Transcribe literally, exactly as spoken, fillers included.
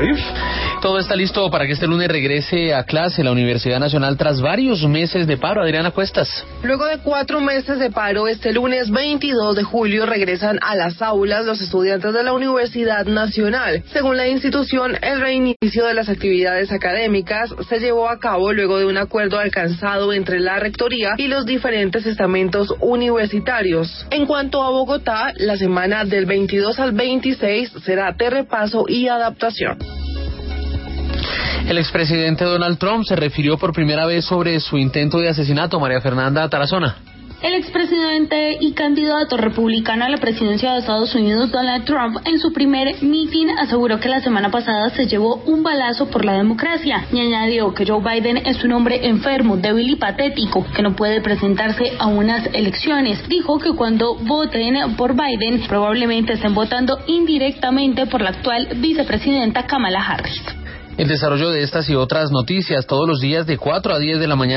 Arif. Todo está listo para que este lunes regrese a clase la Universidad Nacional tras varios meses de paro. Adriana Cuestas. Luego de cuatro meses de paro, este lunes veintidós de julio regresan a las aulas los estudiantes de la Universidad Nacional. Según la institución, el reinicio de las actividades académicas se llevó a cabo luego de un acuerdo alcanzado entre la Rectoría y los diferentes estamentos universitarios. En cuanto a Bogotá, la semana del veintidós al veintiséis será de repaso y adaptación. El expresidente Donald Trump se refirió por primera vez sobre su intento de asesinato. María Fernanda Tarazona. El expresidente y candidato republicano a la presidencia de Estados Unidos, Donald Trump, en su primer mitin aseguró que la semana pasada se llevó un balazo por la democracia y añadió que Joe Biden es un hombre enfermo, débil y patético, que no puede presentarse a unas elecciones. Dijo que cuando voten por Biden, probablemente estén votando indirectamente por la actual vicepresidenta Kamala Harris. El desarrollo de estas y otras noticias todos los días de cuatro a diez de la mañana.